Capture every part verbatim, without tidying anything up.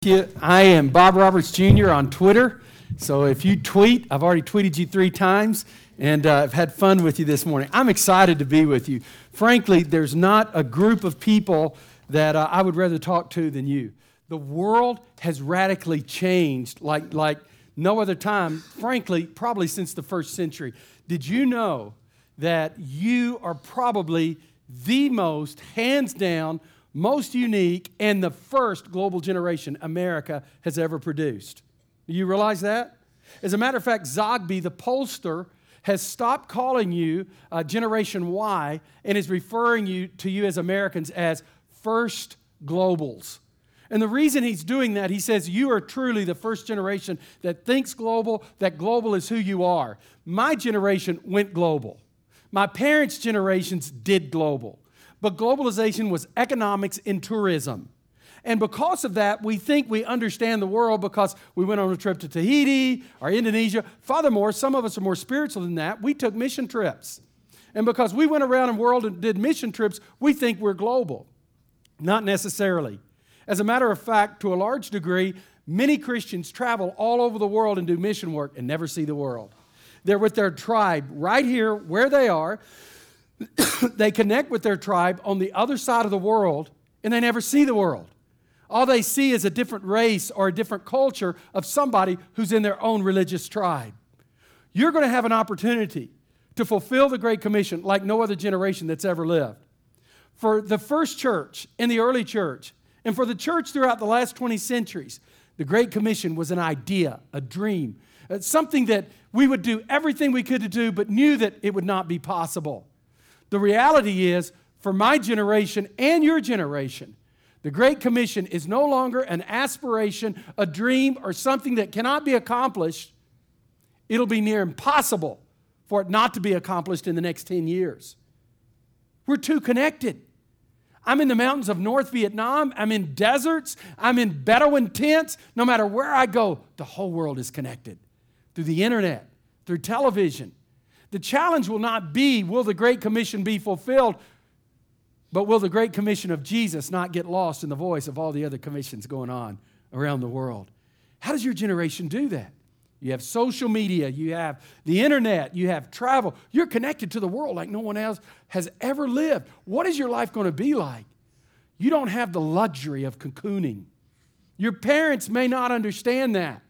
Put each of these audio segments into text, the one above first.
You. I am Bob Roberts Junior on Twitter. So if you tweet, I've already tweeted you three times, and uh, I've had fun with you this morning. I'm excited to be with you. Frankly, there's not a group of people that uh, I would rather talk to than you. The world has radically changed like, like no other time, frankly, probably since the first century. Did you know that you are probably the most, hands down, most unique, and the first global generation America has ever produced? Do you realize that? As a matter of fact, Zogby, the pollster, has stopped calling you uh, Generation Y and is referring you to you as Americans as first globals. And the reason he's doing that, he says you are truly the first generation that thinks global, that global is who you are. My generation went global. My parents' generations did global. But globalization was economics and tourism. And because of that, we think we understand the world because we went on a trip to Tahiti or Indonesia. Furthermore, some of us are more spiritual than that. We took mission trips. And because we went around the world and did mission trips, we think we're global. Not necessarily. As a matter of fact, to a large degree, many Christians travel all over the world and do mission work and never see the world. They're with their tribe right here where they are. They connect with their tribe on the other side of the world, and they never see the world. All they see is a different race or a different culture of somebody who's in their own religious tribe. You're going to have an opportunity to fulfill the Great Commission like no other generation that's ever lived. For the first church in the early church, and for the church throughout the last twenty centuries, the Great Commission was an idea, a dream, something that we would do everything we could to do, but knew that it would not be possible. The reality is, for my generation and your generation, the Great Commission is no longer an aspiration, a dream, or something that cannot be accomplished. It'll be near impossible for it not to be accomplished in the next ten years. We're too connected. I'm in the mountains of North Vietnam. I'm in deserts. I'm in Bedouin tents. No matter where I go, the whole world is connected through the internet, through television. The challenge will not be, will the Great Commission be fulfilled, but will the Great Commission of Jesus not get lost in the voice of all the other commissions going on around the world? How does your generation do that? You have social media, you have the internet, you have travel. You're connected to the world like no one else has ever lived. What is your life going to be like? You don't have the luxury of cocooning. Your parents may not understand that,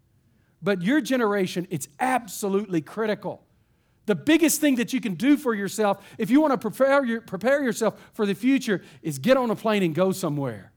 but your generation, it's absolutely critical. The biggest thing that you can do for yourself, if you want to prepare, your, prepare yourself for the future, is get on a plane and go somewhere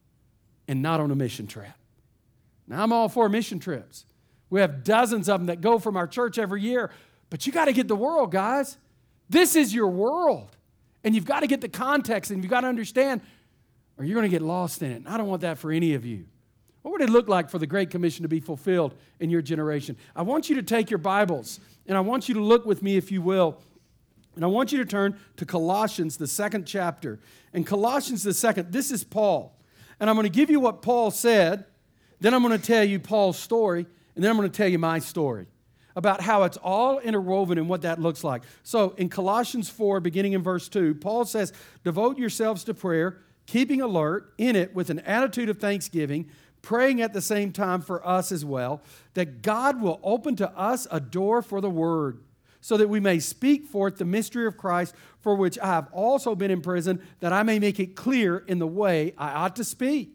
and not on a mission trip. Now, I'm all for mission trips. We have dozens of them that go from our church every year, but you got to get the world, guys. This is your world, and you've got to get the context, and you've got to understand, or you're going to get lost in it. And I don't want that for any of you. What would it look like for the Great Commission to be fulfilled in your generation? I want you to take your Bibles, and I want you to look with me, if you will, and I want you to turn to Colossians, the second chapter. And Colossians, the second, this is Paul. And I'm going to give you what Paul said, then I'm going to tell you Paul's story, and then I'm going to tell you my story about how it's all interwoven and what that looks like. So in Colossians four, beginning in verse two, Paul says, "Devote yourselves to prayer, keeping alert in it with an attitude of thanksgiving, praying at the same time for us as well, that God will open to us a door for the word, so that we may speak forth the mystery of Christ, for which I have also been in prison, that I may make it clear in the way I ought to speak."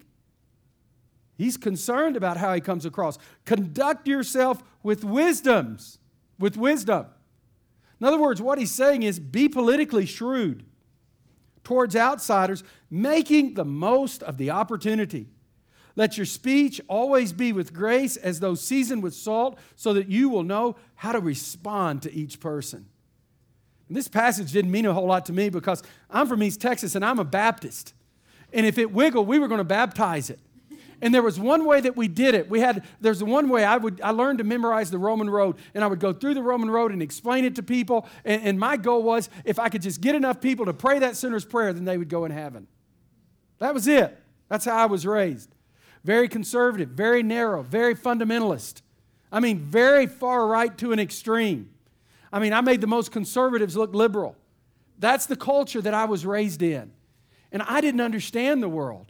He's concerned about how he comes across. Conduct yourself with wisdoms, with wisdom. In other words, what he's saying is be politically shrewd towards outsiders, making the most of the opportunity. Let your speech always be with grace, as though seasoned with salt, so that you will know how to respond to each person. And this passage didn't mean a whole lot to me because I'm from East Texas and I'm a Baptist. And if it wiggled, we were going to baptize it. And there was one way that we did it. We had there's one way I would I learned to memorize the Roman road, and I would go through the Roman road and explain it to people. And, and my goal was, if I could just get enough people to pray that sinner's prayer, then they would go in heaven. That was it. That's how I was raised. Very conservative, very narrow, very fundamentalist. I mean, very far right to an extreme. I mean, I made the most conservatives look liberal. That's the culture that I was raised in. And I didn't understand the world.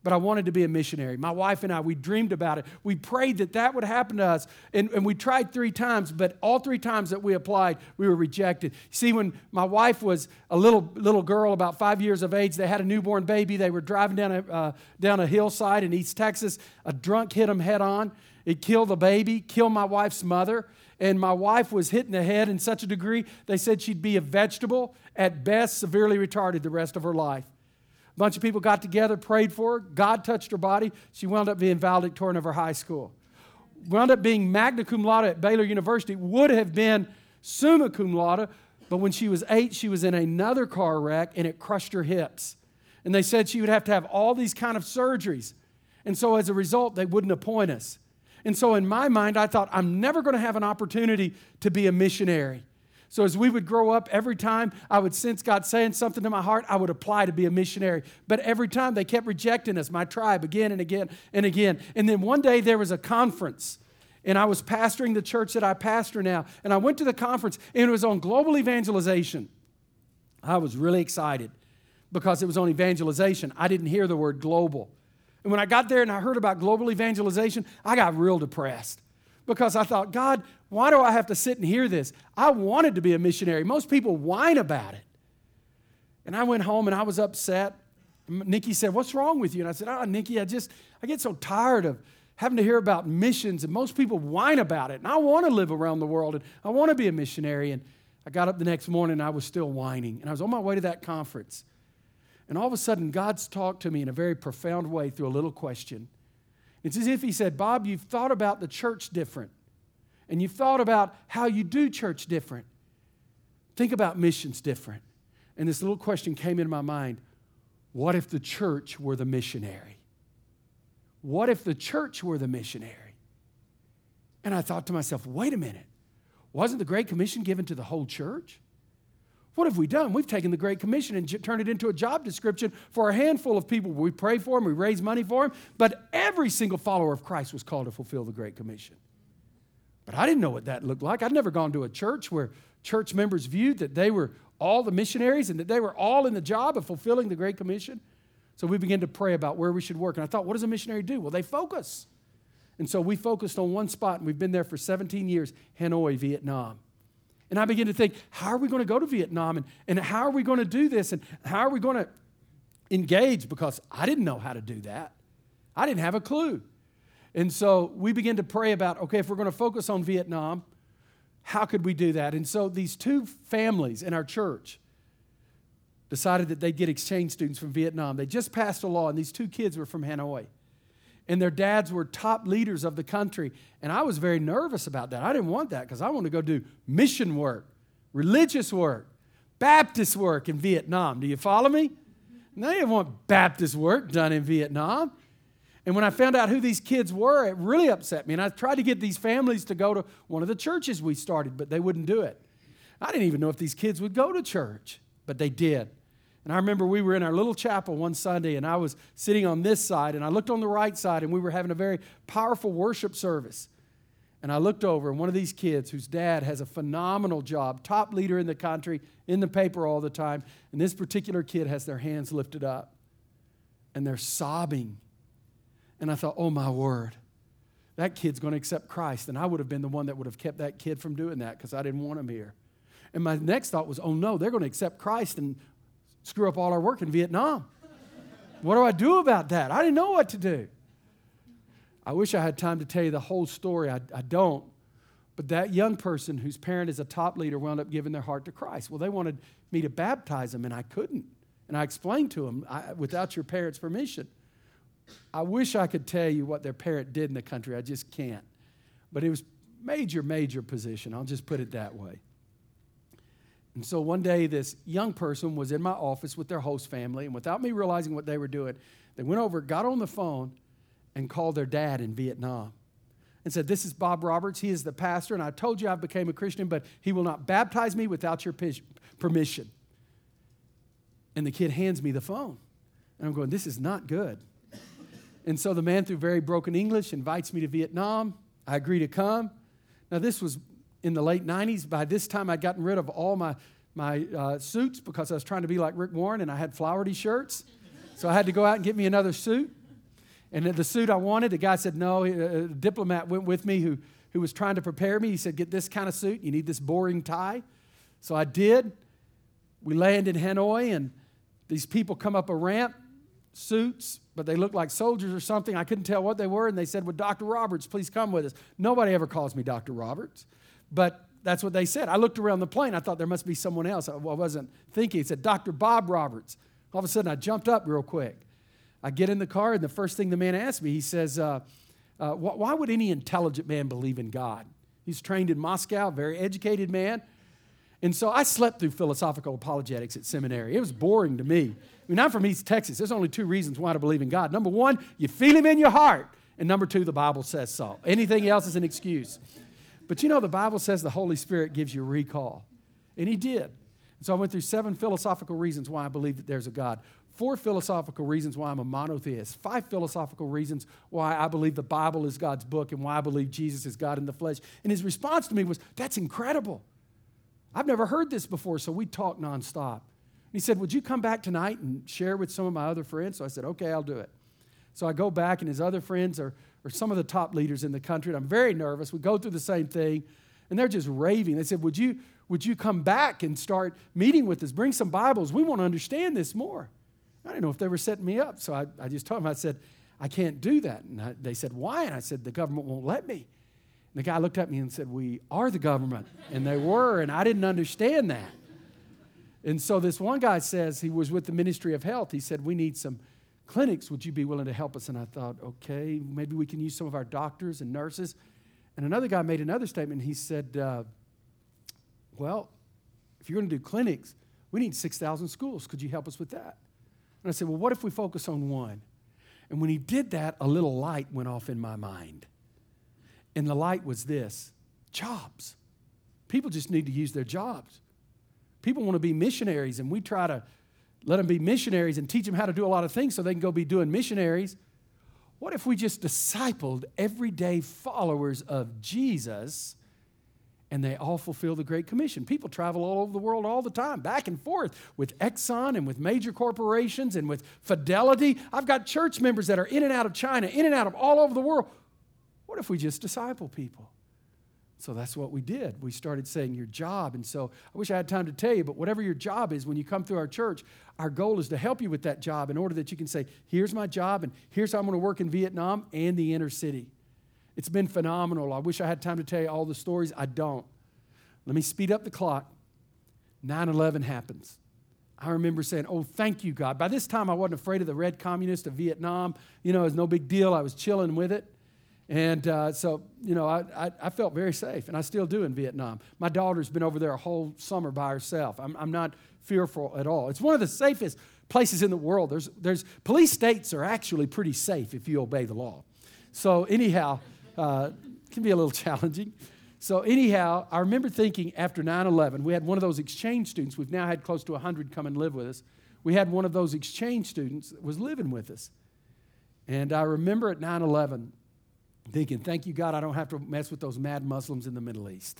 but I wanted to be a missionary. My wife and I, we dreamed about it. We prayed that that would happen to us, and, and we tried three times, but all three times that we applied, we were rejected. See, when my wife was a little little girl, about five years of age, they had a newborn baby. They were driving down a, uh, down a hillside in East Texas. A drunk hit them head on. It killed the baby, killed my wife's mother, and my wife was hit in the head in such a degree, they said she'd be a vegetable, at best severely retarded the rest of her life. A bunch of people got together, prayed for her. God touched her body. She wound up being valedictorian of her high school. Wound up being magna cum laude at Baylor University. Would have been summa cum laude, but when she was eight, she was in another car wreck, and it crushed her hips. And they said she would have to have all these kind of surgeries. And so as a result, they wouldn't appoint us. And so in my mind, I thought, I'm never going to have an opportunity to be a missionary. So as we would grow up, every time I would sense God saying something to my heart, I would apply to be a missionary. But every time they kept rejecting us, my tribe, again and again and again. And then one day there was a conference, and I was pastoring the church that I pastor now. And I went to the conference, and it was on global evangelization. I was really excited because it was on evangelization. I didn't hear the word global. And when I got there and I heard about global evangelization, I got real depressed. Because I thought, God, why do I have to sit and hear this? I wanted to be a missionary. Most people whine about it. And I went home and I was upset. Nikki said, what's wrong with you? And I said, oh, Nikki, I just, I get so tired of having to hear about missions. And most people whine about it. And I want to live around the world. And I want to be a missionary. And I got up the next morning and I was still whining. And I was on my way to that conference. And all of a sudden, God's talked to me in a very profound way through a little question. It's as if he said, Bob, you've thought about the church different. And you've thought about how you do church different. Think about missions different. And this little question came into my mind. What if the church were the missionary? What if the church were the missionary? And I thought to myself, wait a minute. Wasn't the Great Commission given to the whole church? What have we done? We've taken the Great Commission and j- turned it into a job description for a handful of people. We pray for them, we raise money for them, but every single follower of Christ was called to fulfill the Great Commission. But I didn't know what that looked like. I'd never gone to a church where church members viewed that they were all the missionaries and that they were all in the job of fulfilling the Great Commission. So we began to pray about where we should work. And I thought, what does a missionary do? Well, they focus. And so we focused on one spot, and we've been there for seventeen years, Hanoi, Vietnam. And I began to think, how are we going to go to Vietnam? And, and how are we going to do this? And how are we going to engage? Because I didn't know how to do that. I didn't have a clue. And so we began to pray about, okay, if we're going to focus on Vietnam, how could we do that? And so these two families in our church decided that they'd get exchange students from Vietnam. They just passed a law, and these two kids were from Hanoi. And their dads were top leaders of the country. And I was very nervous about that. I didn't want that because I want to go do mission work, religious work, Baptist work in Vietnam. Do you follow me? And they didn't want Baptist work done in Vietnam. And when I found out who these kids were, it really upset me. And I tried to get these families to go to one of the churches we started, but they wouldn't do it. I didn't even know if these kids would go to church, but they did. And I remember we were in our little chapel one Sunday, and I was sitting on this side, and I looked on the right side, and we were having a very powerful worship service. And I looked over, and one of these kids whose dad has a phenomenal job, top leader in the country, in the paper all the time, and this particular kid has their hands lifted up, and they're sobbing. And I thought, oh, my word, that kid's going to accept Christ. And I would have been the one that would have kept that kid from doing that because I didn't want him here. And my next thought was, oh, no, they're going to accept Christ and screw up all our work in Vietnam. What do I do about that? I didn't know what to do. I wish I had time to tell you the whole story. I, I don't. But that young person whose parent is a top leader wound up giving their heart to Christ. Well, they wanted me to baptize them, and I couldn't. And I explained to them, I, without your parents' permission. I wish I could tell you what their parent did in the country. I just can't. But it was major, major position. I'll just put it that way. And so one day, this young person was in my office with their host family, and without me realizing what they were doing, they went over, got on the phone, and called their dad in Vietnam and said, this is Bob Roberts. He is the pastor, and I told you I became a Christian, but he will not baptize me without your permission. And the kid hands me the phone, and I'm going, this is not good. And so the man, through very broken English, invites me to Vietnam. I agree to come. Now, this was in the late nineties. By this time, I'd gotten rid of all my, my uh, suits because I was trying to be like Rick Warren, and I had flowery shirts. So I had to go out and get me another suit. And the suit I wanted, the guy said, no, a diplomat went with me who, who was trying to prepare me. He said, get this kind of suit. You need this boring tie. So I did. We land in Hanoi, and these people come up a ramp, suits, but they looked like soldiers or something. I couldn't tell what they were, and they said, well, Doctor Roberts, please come with us. Nobody ever calls me Doctor Roberts, but that's what they said. I looked around the plane. I thought there must be someone else. I wasn't thinking. It said Doctor Bob Roberts. All of a sudden, I jumped up real quick. I get in the car, and the first thing the man asked me, he says, uh, uh, wh- why would any intelligent man believe in God? He's trained in Moscow, very educated man. And so I slept through philosophical apologetics at seminary. It was boring to me. I mean, I'm from East Texas. There's only two reasons why to believe in God. Number one, you feel him in your heart. And number two, the Bible says so. Anything else is an excuse. But you know, the Bible says the Holy Spirit gives you recall. And he did. And so I went through seven philosophical reasons why I believe that there's a God. Four philosophical reasons why I'm a monotheist. Five philosophical reasons why I believe the Bible is God's book and why I believe Jesus is God in the flesh. And his response to me was, that's incredible. I've never heard this before, so we talked nonstop. And he said, would you come back tonight and share with some of my other friends? So I said, okay, I'll do it. So I go back, and his other friends are, are some of the top leaders in the country, and I'm very nervous. We go through the same thing, and they're just raving. They said, would you, would you come back and start meeting with us? Bring some Bibles. We want to understand this more. I didn't know if they were setting me up, so I, I just told them, I said, I can't do that. And I, they said, why? And I said, the government won't let me. And the guy looked at me and said, we are the government. And they were, and I didn't understand that. And so this one guy says, he was with the Ministry of Health. He said, we need some clinics. Would you be willing to help us? And I thought, okay, maybe we can use some of our doctors and nurses. And another guy made another statement. He said, uh, well, if you're going to do clinics, we need six thousand schools. Could you help us with that? And I said, well, what if we focus on one? And when he did that, a little light went off in my mind. And the light was this: jobs. People just need to use their jobs. People want to be missionaries, and we try to let them be missionaries and teach them how to do a lot of things so they can go be doing missionaries. What if we just discipled everyday followers of Jesus, and they all fulfill the Great Commission? People travel all over the world all the time, back and forth with Exxon and with major corporations and with Fidelity. I've got church members that are in and out of China, in and out of all over the world. What if we just disciple people? So that's what we did. We started saying your job. And so I wish I had time to tell you, but whatever your job is, when you come through our church, our goal is to help you with that job in order that you can say, here's my job, and here's how I'm going to work in Vietnam and the inner city. It's been phenomenal. I wish I had time to tell you all the stories. I don't. Let me speed up the clock. nine eleven happens. I remember saying, oh, thank you, God. By this time, I wasn't afraid of the red communists of Vietnam. You know, it was no big deal. I was chilling with it. And uh, so, you know, I, I, I felt very safe, and I still do in Vietnam. My daughter's been over there a whole summer by herself. I'm, I'm not fearful at all. It's one of the safest places in the world. There's, there's police states are actually pretty safe if you obey the law. So anyhow, uh, it can be a little challenging. So anyhow, I remember thinking after nine eleven, we had one of those exchange students. We've now had close to one hundred come and live with us. We had one of those exchange students that was living with us. And I remember at nine eleven thinking, thank you, God, I don't have to mess with those mad Muslims in the Middle East.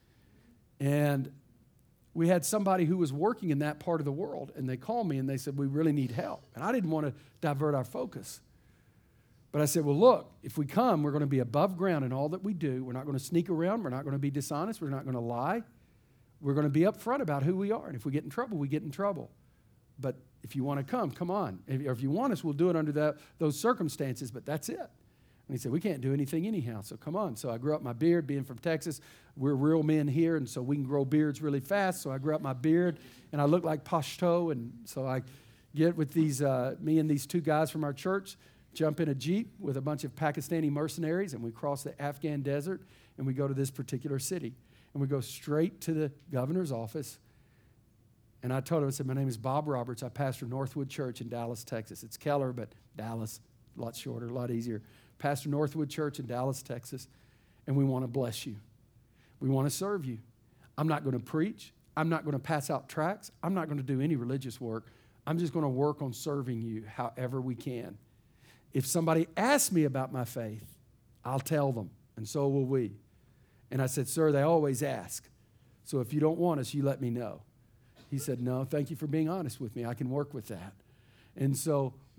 And we had somebody who was working in that part of the world, and they called me and they said, we really need help. And I didn't want to divert our focus. But I said, well, look, if we come, we're going to be above ground in all that we do. We're not going to sneak around. We're not going to be dishonest. We're not going to lie. We're going to be upfront about who we are. And if we get in trouble, we get in trouble. But if you want to come, come on. If, or if you want us, we'll do it under that, those circumstances, but that's it. And he said, we can't do anything anyhow, so come on. So I grew up my beard. Being from Texas, we're real men here, and so we can grow beards really fast. So I grew up my beard, and I look like Pashto. And so I get with these, uh, me and these two guys from our church, jump in a Jeep with a bunch of Pakistani mercenaries, and we cross the Afghan desert, and we go to this particular city. And we go straight to the governor's office. And I told him, I said, my name is Bob Roberts. I pastor Northwood Church in Dallas, Texas. It's Keller, but Dallas, a lot shorter, a lot easier. Pastor Northwood Church in Dallas, Texas, and we want to bless you. We want to serve you. I'm not going to preach. I'm not going to pass out tracts. I'm not going to do any religious work. I'm just going to work on serving you however we can. If somebody asks me about my faith, I'll tell them, and so will we. And I said, sir, they always ask. So if you don't want us, you let me know. He said, no, thank you for being honest with me. I can work with that. And so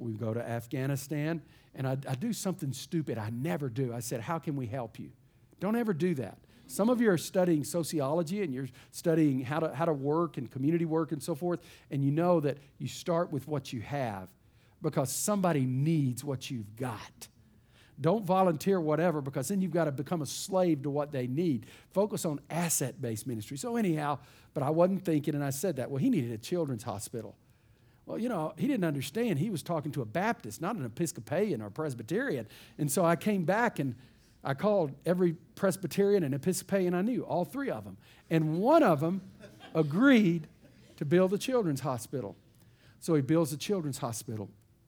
We go to Afghanistan, and I, I do something stupid I never do. I said, how can we help you? Don't ever do that. Some of you are studying sociology, and you're studying how to, how to work and community work and so forth, and you know that you start with what you have because somebody needs what you've got. Don't volunteer whatever, because then you've got to become a slave to what they need. Focus on asset-based ministry. So anyhow, but I wasn't thinking, and I said that, well, he needed a children's hospital. Well, you know, he didn't understand. He was talking to a Baptist, not an Episcopalian or Presbyterian. And so I came back and I called every Presbyterian and Episcopalian I knew, all three of them. And one of them agreed to build a children's hospital. So he builds a children's hospital.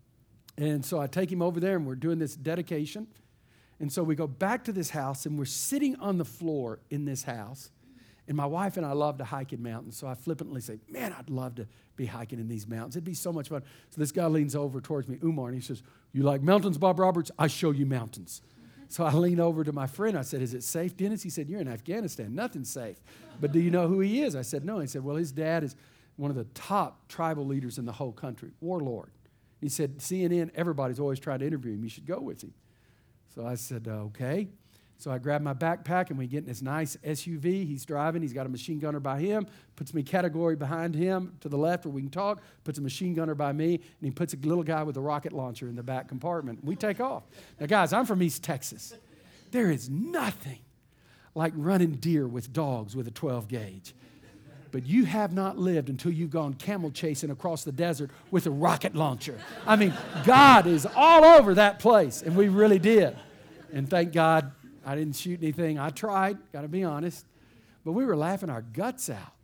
And so I take him over there, and we're doing this dedication. And so we go back to this house, and we're sitting on the floor in this house. And my wife and I love to hike in mountains. So I flippantly say, man, I'd love to be hiking in these mountains. It'd be so much fun. So this guy leans over towards me, Umar, and he says, you like mountains, Bob Roberts? I show you mountains. So I lean over to my friend. I said, is it safe, Dennis? He said, you're in Afghanistan. Nothing's safe. But do you know who he is? I said, no. He said, well, his dad is one of the top tribal leaders in the whole country, warlord. He said, C N N, everybody's always trying to interview him. You should go with him. So I said, okay. So I grabbed my backpack, and we get in this nice S U V. He's driving. He's got a machine gunner by him, puts me category behind him to the left where we can talk, puts a machine gunner by me, and he puts a little guy with a rocket launcher in the back compartment. We take off. Now, guys, I'm from East Texas. There is nothing like running deer with dogs with a twelve gauge. But you have not lived until you've gone camel chasing across the desert with a rocket launcher. I mean, God is all over that place, and we really did. And thank God I didn't shoot anything. I tried, got to be honest. But we were laughing our guts out.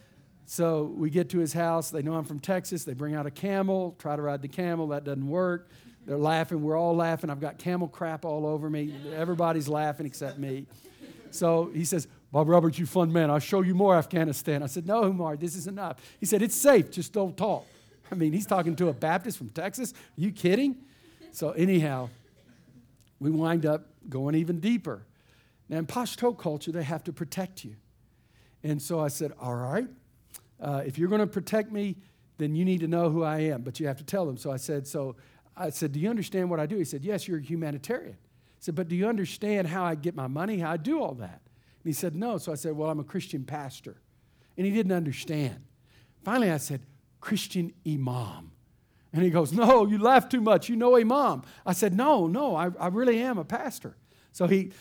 So we get to his house. They know I'm from Texas. They bring out a camel, try to ride the camel. That doesn't work. They're laughing. We're all laughing. I've got camel crap all over me. Everybody's laughing except me. So he says, Bob Roberts, you fun man. I'll show you more Afghanistan. I said, no, Umar, this is enough. He said, it's safe. Just don't talk. I mean, he's talking to a Baptist from Texas. Are you kidding? So anyhow, we wind up going even deeper. Now, in Pashto culture, they have to protect you. And so I said, all right, uh, if you're going to protect me, then you need to know who I am, but you have to tell them. So I said, so I said, do you understand what I do? He said, yes, you're a humanitarian. I said, but do you understand how I get my money, how I do all that? And he said, no. So I said, well, I'm a Christian pastor. And he didn't understand. Finally, I said, Christian imam. And he goes, no, you laugh too much. You know imam. I said, no, no, I, I really am a pastor. So he,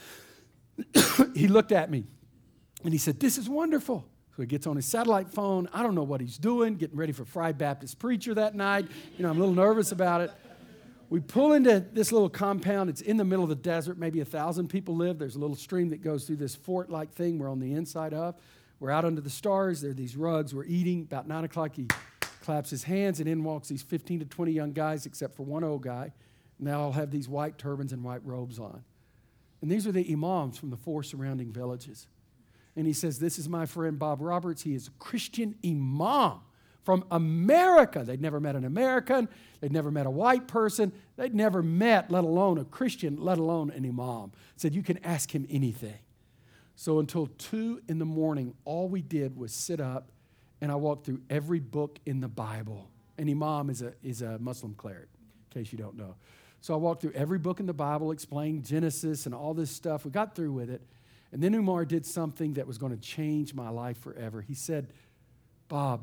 he looked at me, and he said, this is wonderful. So he gets on his satellite phone. I don't know what he's doing, getting ready for Fried Baptist Preacher that night. You know, I'm a little nervous about it. We pull into this little compound. It's in the middle of the desert. Maybe a thousand people live. There's a little stream that goes through this fort-like thing we're on the inside of. We're out under the stars. There are these rugs. We're eating. About nine o'clock, he claps his hands, and in walks these fifteen to twenty young guys, except for one old guy. And they all have these white turbans and white robes on. And these are the imams from the four surrounding villages. And he says, this is my friend Bob Roberts. He is a Christian imam from America. They'd never met an American. They'd never met a white person. They'd never met, let alone a Christian, let alone an imam. Said, you can ask him anything. So until two in the morning, all we did was sit up, and I walked through every book in the Bible. An imam is a, is a Muslim cleric, in case you don't know. So I walked through every book in the Bible, explained Genesis and all this stuff. We got through with it. And then Umar did something that was going to change my life forever. He said, Bob,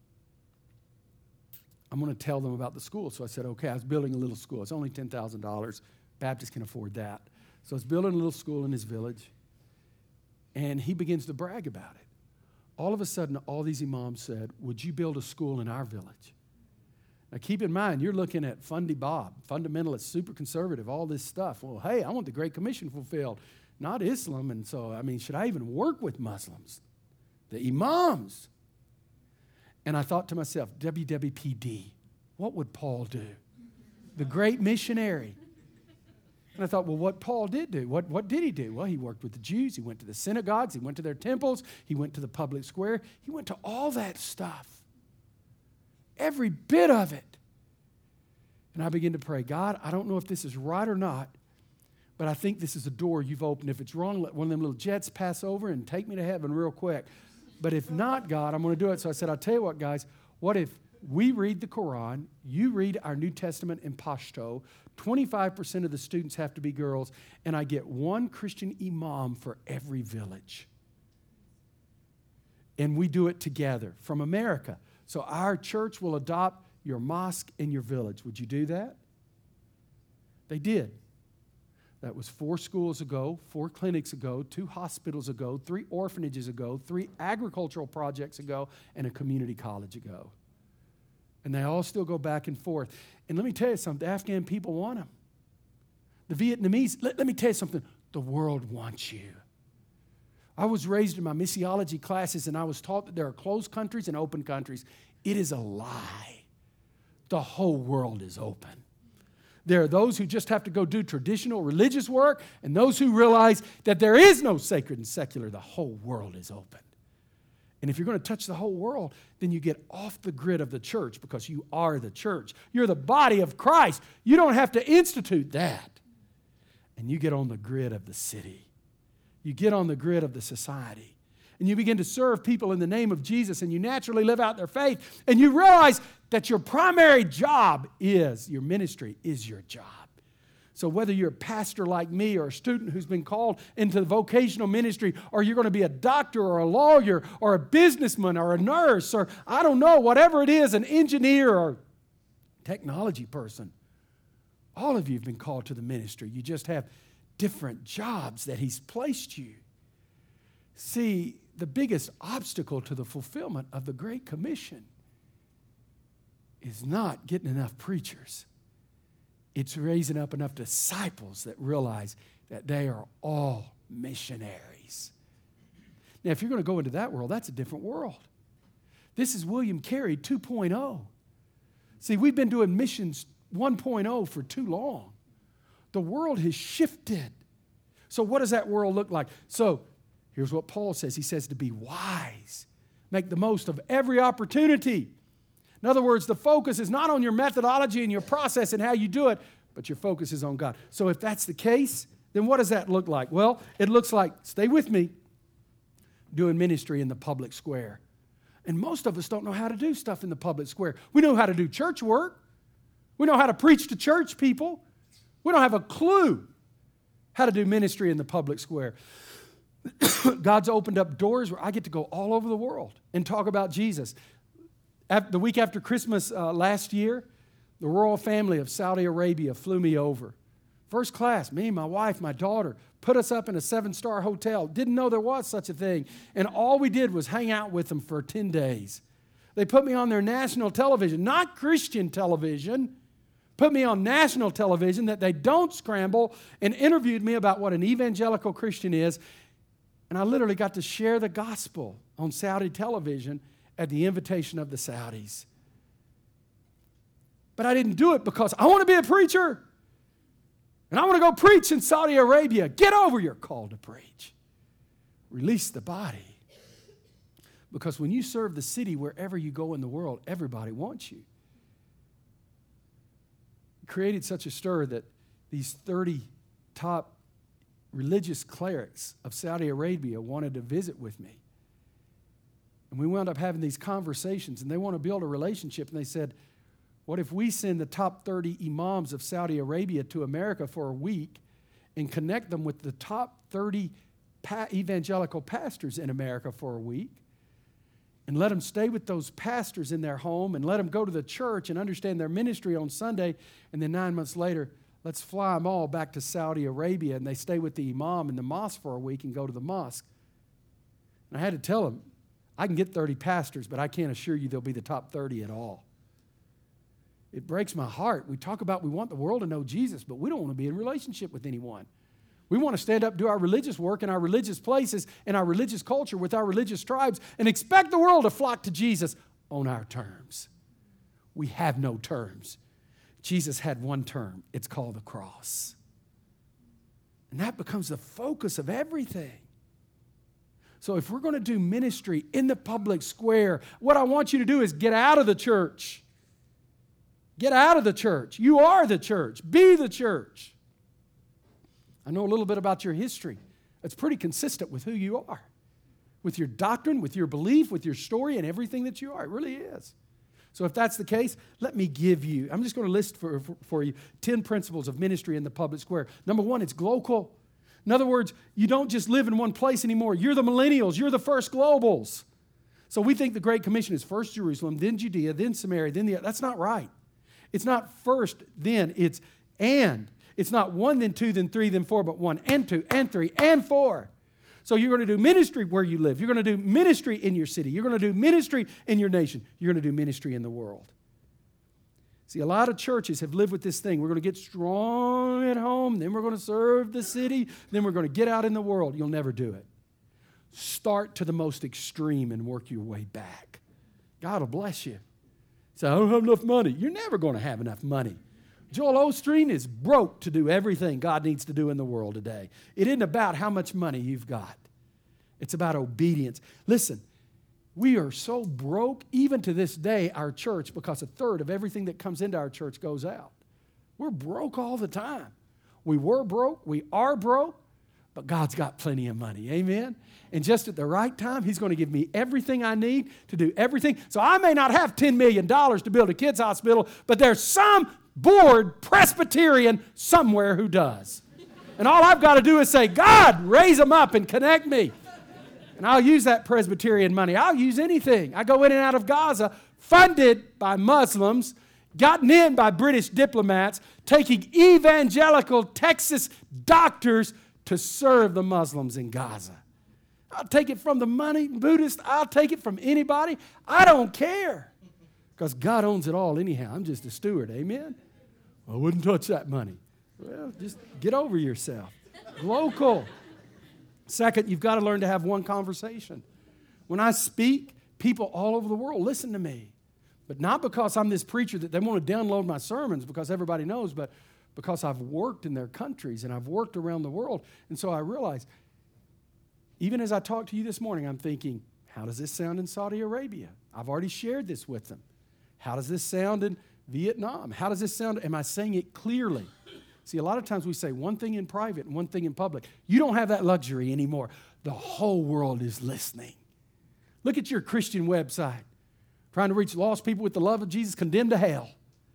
I'm going to tell them about the school. So I said, okay. I was building a little school. It's only ten thousand dollars. Baptists can afford that. So I was building a little school in his village. And he begins to brag about it. All of a sudden, all these imams said, would you build a school in our village? Now, keep in mind, you're looking at Fundy Bob, fundamentalist, super conservative, all this stuff. Well, hey, I want the Great Commission fulfilled, not Islam. And so, I mean, should I even work with Muslims? The imams. And I thought to myself, W W P D, what would Paul do? The great missionary. And I thought, well, what Paul did do, what, what did he do? Well, he worked with the Jews. He went to the synagogues. He went to their temples. He went to the public square. He went to all that stuff. Every bit of it. And I began to pray, God, I don't know if this is right or not, but I think this is a door you've opened. If it's wrong, let one of them little jets pass over and take me to heaven real quick. But if not, God, I'm going to do it. So I said, I'll tell you what, guys, what if We read the Quran. You read our New Testament in Pashto. twenty-five percent of the students have to be girls. And I get one Christian imam for every village. And we do it together from America. So our church will adopt your mosque in your village. Would you do that? They did. That was four schools ago, four clinics ago, two hospitals ago, three orphanages ago, three agricultural projects ago, and a community college ago. And they all still go back and forth. And let me tell you something, the Afghan people want them. The Vietnamese, let, let me tell you something, the world wants you. I was raised in my missiology classes, and I was taught that there are closed countries and open countries. It is a lie. The whole world is open. There are those who just have to go do traditional religious work, and those who realize that there is no sacred and secular. The whole world is open. And if you're going to touch the whole world, then you get off the grid of the church because you are the church. You're the body of Christ. You don't have to institute that. And you get on the grid of the city. You get on the grid of the society. And you begin to serve people in the name of Jesus, and you naturally live out their faith, and you realize that your primary job is, your ministry is your job. So whether you're a pastor like me or a student who's been called into the vocational ministry, or you're going to be a doctor or a lawyer or a businessman or a nurse or I don't know, whatever it is, an engineer or technology person, all of you have been called to the ministry. You just have different jobs that He's placed you. See, the biggest obstacle to the fulfillment of the Great Commission is not getting enough preachers. It's raising up enough disciples that realize that they are all missionaries. Now, if you're going to go into that world, that's a different world. This is William Carey two point oh. See, we've been doing missions one point oh for too long. The world has shifted. So what does that world look like? So here's what Paul says. He says to be wise. Make the most of every opportunity. In other words, the focus is not on your methodology and your process and how you do it, but your focus is on God. So if that's the case, then what does that look like? Well, it looks like, stay with me, doing ministry in the public square. And most of us don't know how to do stuff in the public square. We know how to do church work. We know how to preach to church people. We don't have a clue how to do ministry in the public square. God's opened up doors where I get to go all over the world and talk about Jesus. The week after Christmas uh, last year, the royal family of Saudi Arabia flew me over. First class, me, my wife, my daughter, put us up in a seven-star hotel. Didn't know there was such a thing. And all we did was hang out with them for ten days. They put me on their national television, not Christian television, put me on national television that they don't scramble, and interviewed me about what an evangelical Christian is. And I literally got to share the gospel on Saudi television at the invitation of the Saudis. But I didn't do it because I want to be a preacher. And I want to go preach in Saudi Arabia. Get over your call to preach. Release the body. Because when you serve the city wherever you go in the world, everybody wants you. It created such a stir that these thirty top religious clerics of Saudi Arabia wanted to visit with me. And we wound up having these conversations, and they want to build a relationship. And they said, what if we send the top thirty imams of Saudi Arabia to America for a week and connect them with the top thirty pa- evangelical pastors in America for a week and let them stay with those pastors in their home and let them go to the church and understand their ministry on Sunday, and then nine months later, let's fly them all back to Saudi Arabia, and they stay with the imam in the mosque for a week and go to the mosque. And I had to tell them, I can get thirty pastors, but I can't assure you they'll be the top thirty at all. It breaks my heart. We talk about we want the world to know Jesus, but we don't want to be in relationship with anyone. We want to stand up, do our religious work in our religious places, in our religious culture, with our religious tribes, and expect the world to flock to Jesus on our terms. We have no terms. Jesus had one term. It's called the cross. And that becomes the focus of everything. So if we're going to do ministry in the public square, what I want you to do is get out of the church. Get out of the church. You are the church. Be the church. I know a little bit about your history. It's pretty consistent with who you are, with your doctrine, with your belief, with your story, and everything that you are. It really is. So if that's the case, let me give you, I'm just going to list for, for, for you ten principles of ministry in the public square. Number one, it's global. In other words, you don't just live in one place anymore. You're the millennials. You're the first globals. So we think the Great Commission is first Jerusalem, then Judea, then Samaria, then the other. That's not right. It's not first, then. It's and. It's not one, then two, then three, then four, but one and two and three and four. So you're going to do ministry where you live. You're going to do ministry in your city. You're going to do ministry in your nation. You're going to do ministry in the world. See, a lot of churches have lived with this thing. We're going to get strong at home, then we're going to serve the city, then we're going to get out in the world. You'll never do it. Start to the most extreme and work your way back. God will bless you. Say, I don't have enough money. You're never going to have enough money. Joel Osteen is broke to do everything God needs to do in the world today. It isn't about how much money you've got. It's about obedience. Listen, we are so broke, even to this day, our church, because a third of everything that comes into our church goes out. We're broke all the time. We were broke, we are broke, but God's got plenty of money, amen? And just at the right time, He's going to give me everything I need to do everything. So I may not have ten million dollars to build a kids' hospital, but there's some bored Presbyterian somewhere who does. And all I've got to do is say, God, raise them up and connect me. And I'll use that Presbyterian money. I'll use anything. I go in and out of Gaza, funded by Muslims, gotten in by British diplomats, taking evangelical Texas doctors to serve the Muslims in Gaza. I'll take it from the money Buddhist. I'll take it from anybody. I don't care. Because God owns it all anyhow. I'm just a steward. Amen? I wouldn't touch that money. Well, just get over yourself. Local. Second, you've got to learn to have one conversation. When I speak, people all over the world listen to me. But not because I'm this preacher that they want to download my sermons because everybody knows, but because I've worked in their countries and I've worked around the world. And so I realize, even as I talk to you this morning, I'm thinking, how does this sound in Saudi Arabia? I've already shared this with them. How does this sound in Vietnam? How does this sound? Am I saying it clearly? See, a lot of times we say one thing in private and one thing in public. You don't have that luxury anymore. The whole world is listening. Look at your Christian website. Trying to reach lost people with the love of Jesus, condemned to hell.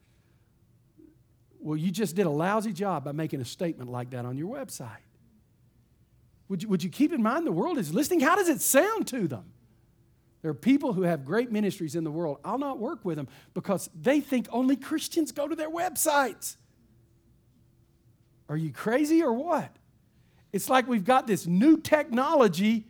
Well, you just did a lousy job by making a statement like that on your website. Would you, would you keep in mind the world is listening? How does it sound to them? There are people who have great ministries in the world. I'll not work with them because they think only Christians go to their websites. Are you crazy or what? It's like we've got this new technology,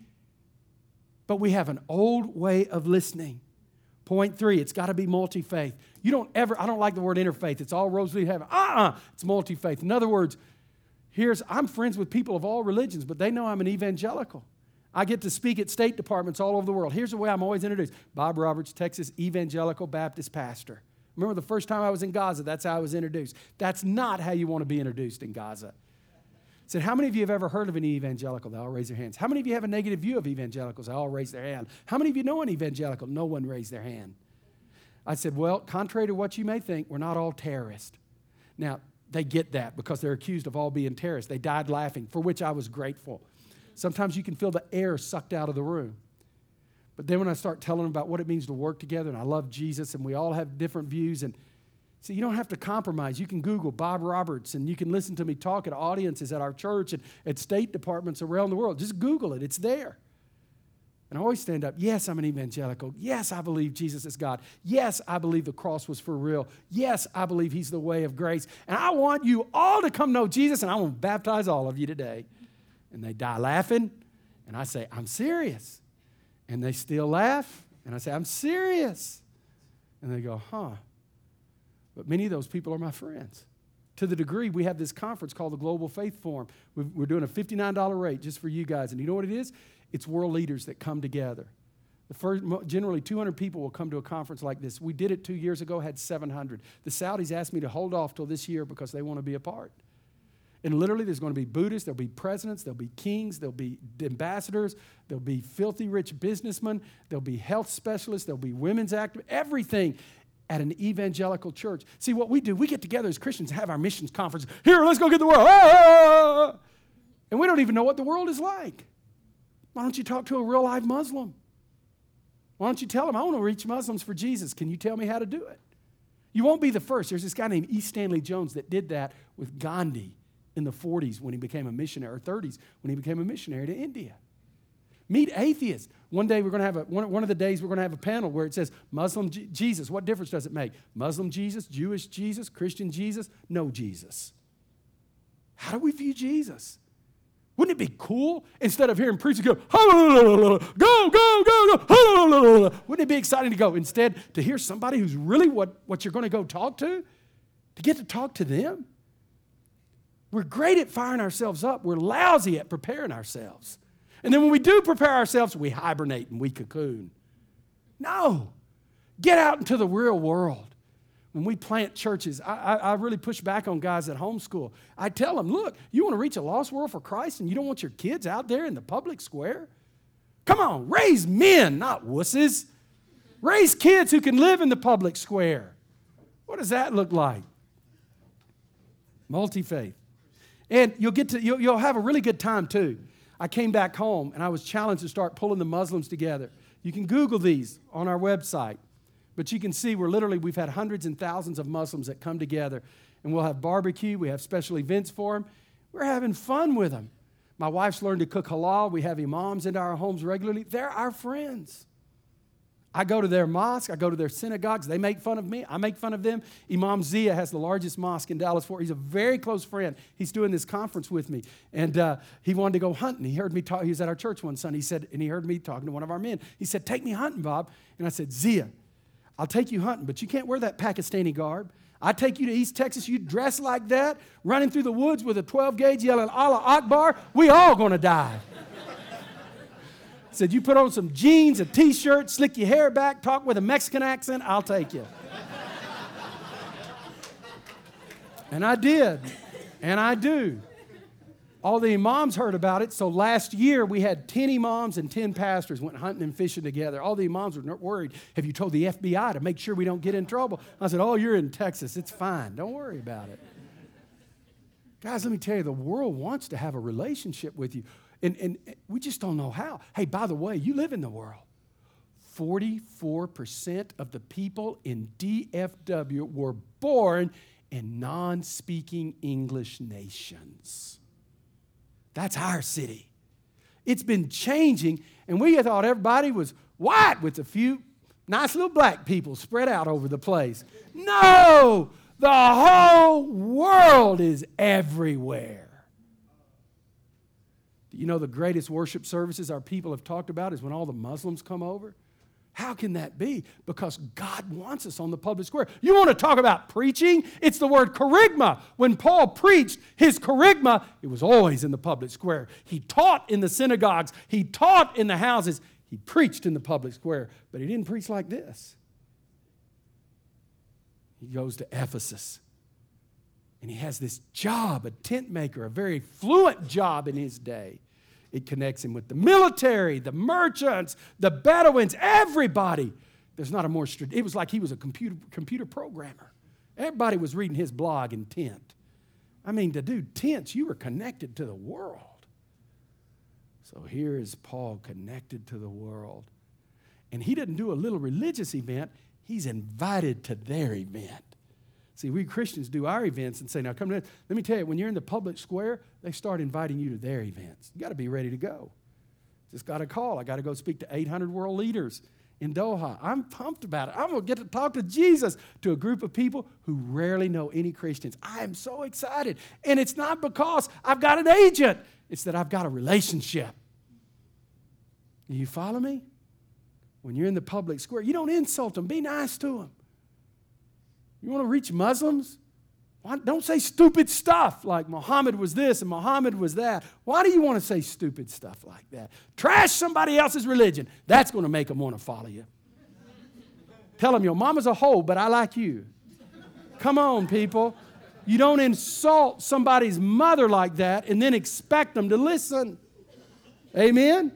but we have an old way of listening. Point three, it's got to be multi-faith. You don't ever, I don't like the word interfaith. It's all roads lead to heaven. Uh-uh, it's multi-faith. In other words, here's, I'm friends with people of all religions, but they know I'm an evangelical. I get to speak at state departments all over the world. Here's the way I'm always introduced. Bob Roberts, Texas Evangelical Baptist pastor. Remember the first time I was in Gaza, that's how I was introduced. That's not how you want to be introduced in Gaza. I said, how many of you have ever heard of an evangelical? They all raise their hands. How many of you have a negative view of evangelicals? They all raise their hand. How many of you know an evangelical? No one raised their hand. I said, well, contrary to what you may think, we're not all terrorists. Now, they get that because they're accused of all being terrorists. They died laughing, for which I was grateful. Sometimes you can feel the air sucked out of the room. But then when I start telling them about what it means to work together, and I love Jesus, and we all have different views, and see, you don't have to compromise. You can Google Bob Roberts, and you can listen to me talk at audiences at our church and at state departments around the world. Just Google it. It's there. And I always stand up. Yes, I'm an evangelical. Yes, I believe Jesus is God. Yes, I believe the cross was for real. Yes, I believe He's the way of grace. And I want you all to come know Jesus, and I want to baptize all of you today. And they die laughing, and I say, I'm serious. And they still laugh, and I say, I'm serious. And they go, huh. But many of those people are my friends. To the degree we have this conference called the Global Faith Forum. We're doing a fifty-nine dollars rate just for you guys. And you know what it is? It's world leaders that come together. The first, generally two hundred people will come to a conference like this. We did it two years ago, had seven hundred. The Saudis asked me to hold off till this year because they want to be a part. And literally, there's going to be Buddhists, there'll be presidents, there'll be kings, there'll be ambassadors, there'll be filthy rich businessmen, there'll be health specialists, there'll be women's activists, everything at an evangelical church. See, what we do, we get together as Christians and have our missions conference. Here, let's go get the world. Ah! And we don't even know what the world is like. Why don't you talk to a real live Muslim? Why Why don't you tell them, I want to reach Muslims for Jesus. Can you tell me how to do it? You won't be the first. There's this guy named E. Stanley Jones that did that with Gandhi in the forties when he became a missionary, or thirties when he became a missionary to India. Meet atheists. One day we're going to have a, one, one of the days we're going to have a panel where it says, Muslim G- Jesus, what difference does it make? Muslim Jesus, Jewish Jesus, Christian Jesus, no Jesus. How do we view Jesus? Wouldn't it be cool instead of hearing preachers go, go, go, go, go, wouldn't it be exciting to go instead to hear somebody who's really what, what you're going to go talk to, to get to talk to them? We're great at firing ourselves up. We're lousy at preparing ourselves. And then when we do prepare ourselves, we hibernate and we cocoon. No. Get out into the real world. When we plant churches, I, I, I really push back on guys at homeschool. I tell them, look, you want to reach a lost world for Christ and you don't want your kids out there in the public square? Come on, raise men, not wusses. Raise kids who can live in the public square. What does that look like? Multi-faith. And you'll get to you'll, you'll have a really good time too. I came back home and I was challenged to start pulling the Muslims together. You can Google these on our website. But you can see we're literally, we've had hundreds and thousands of Muslims that come together. And we'll have barbecue. We have special events for them. We're having fun with them. My wife's learned to cook halal. We have imams into our homes regularly. They're our friends. I go to their mosque. I go to their synagogues. They make fun of me. I make fun of them. Imam Zia has the largest mosque in Dallas Fort. He's a very close friend. He's doing this conference with me. And uh, he wanted to go hunting. He heard me talk. He was at our church one Sunday. He said, and he heard me talking to one of our men. He said, take me hunting, Bob. And I said, Zia, I'll take you hunting, but you can't wear that Pakistani garb. I take you to East Texas, you dress like that, running through the woods with a twelve gauge yelling, Allah Akbar, we all gonna die. Said, you put on some jeans, a t-shirt, slick your hair back, talk with a Mexican accent, I'll take you. And I did, and I do. All the imams heard about it, so last year we had ten imams and ten pastors went hunting and fishing together. All the imams were worried, have you told the F B I to make sure we don't get in trouble? I said, oh, you're in Texas, it's fine, don't worry about it. Guys, let me tell you, the world wants to have a relationship with you, and, and we just don't know how. Hey, by the way, you live in the world. forty-four percent of the people in D F W were born in non-speaking English nations. That's our city. It's been changing, and we thought everybody was white with a few nice little black people spread out over the place. No! The whole world is everywhere. Do you know the greatest worship services our people have talked about is when all the Muslims come over? How can that be? Because God wants us on the public square. You want to talk about preaching? It's the word kerygma. When Paul preached his kerygma, it was always in the public square. He taught in the synagogues. He taught in the houses. He preached in the public square. But he didn't preach like this. He goes to Ephesus. And he has this job, a tent maker, a very fluent job in his day. It connects him with the military, the merchants, the Bedouins, everybody. There's not a more, it was like he was a computer, computer programmer. Everybody was reading his blog in tent. I mean, to do tents, you were connected to the world. So here is Paul connected to the world. And he didn't do a little religious event. He's invited to their event. See, we Christians do our events and say, now come to this. Let me tell you, when you're in the public square, they start inviting you to their events. You got to be ready to go. Just got a call. I got to go speak to eight hundred world leaders in Doha. I'm pumped about it. I'm going to get to talk to Jesus to a group of people who rarely know any Christians. I am so excited. And it's not because I've got an agent. It's that I've got a relationship. Do you follow me? When you're in the public square, you don't insult them. Be nice to them. You want to reach Muslims? Why, don't say stupid stuff like Muhammad was this and Muhammad was that. Why do you want to say stupid stuff like that? Trash somebody else's religion. That's going to make them want to follow you. Tell them your mama's a hoe, but I like you. Come on, people. You don't insult somebody's mother like that and then expect them to listen. Amen?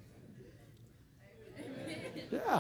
Yeah.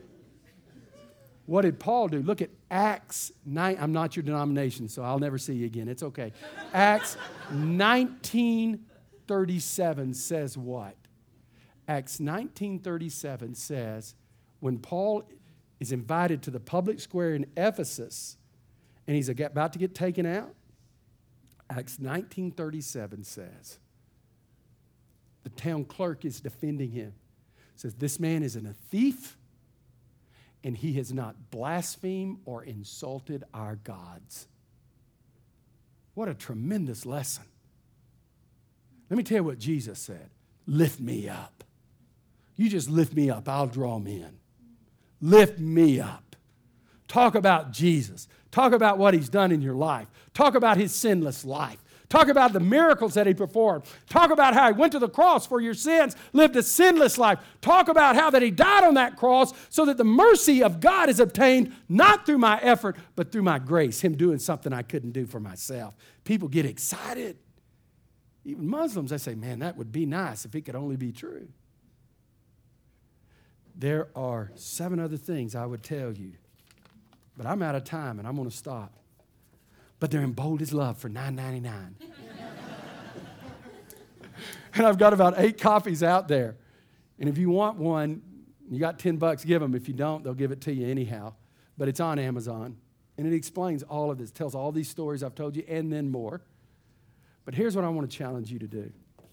What did Paul do? Look at Acts nine. I'm not your denomination, so I'll never see you again. It's okay. Acts nineteen thirty-seven says what? Acts nineteen thirty-seven says, when Paul is invited to the public square in Ephesus and he's about to get taken out, Acts nineteen thirty-seven says, the town clerk is defending him. Says, this man is a thief, and he has not blasphemed or insulted our gods. What a tremendous lesson. Let me tell you what Jesus said. Lift me up. You just lift me up, I'll draw men. Lift me up. Talk about Jesus. Talk about what he's done in your life. Talk about his sinless life. Talk about the miracles that he performed. Talk about how he went to the cross for your sins, lived a sinless life. Talk about how that he died on that cross so that the mercy of God is obtained not through my effort, but through my grace, him doing something I couldn't do for myself. People get excited. Even Muslims, they say, man, that would be nice if it could only be true. There are seven other things I would tell you, but I'm out of time and I'm going to stop. But they're in bold as love for nine ninety-nine. And I've got about eight copies out there. And if you want one, you got ten bucks, give them. If you don't, they'll give it to you anyhow. But it's on Amazon. And it explains all of this, tells all these stories I've told you and then more. But here's what I want to challenge you to do.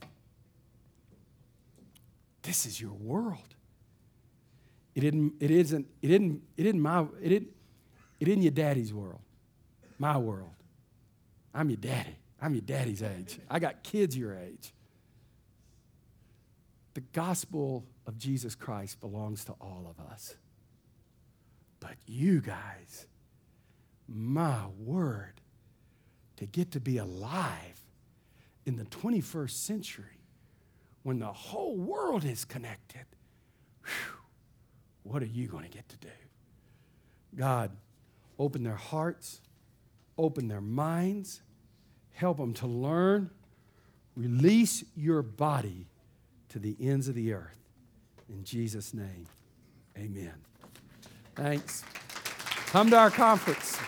This is your world. It isn't, it isn't, it isn't, it isn't my, it isn't, it isn't your daddy's world. My world. I'm your daddy. I'm your daddy's age. I got kids your age. The gospel of Jesus Christ belongs to all of us. But you guys, my word, to get to be alive in the twenty-first century when the whole world is connected, whew, what are you going to get to do? God, open their hearts, open their minds, help them to learn, release your body to the ends of the earth. In Jesus' name, amen. Thanks. Come to our conference.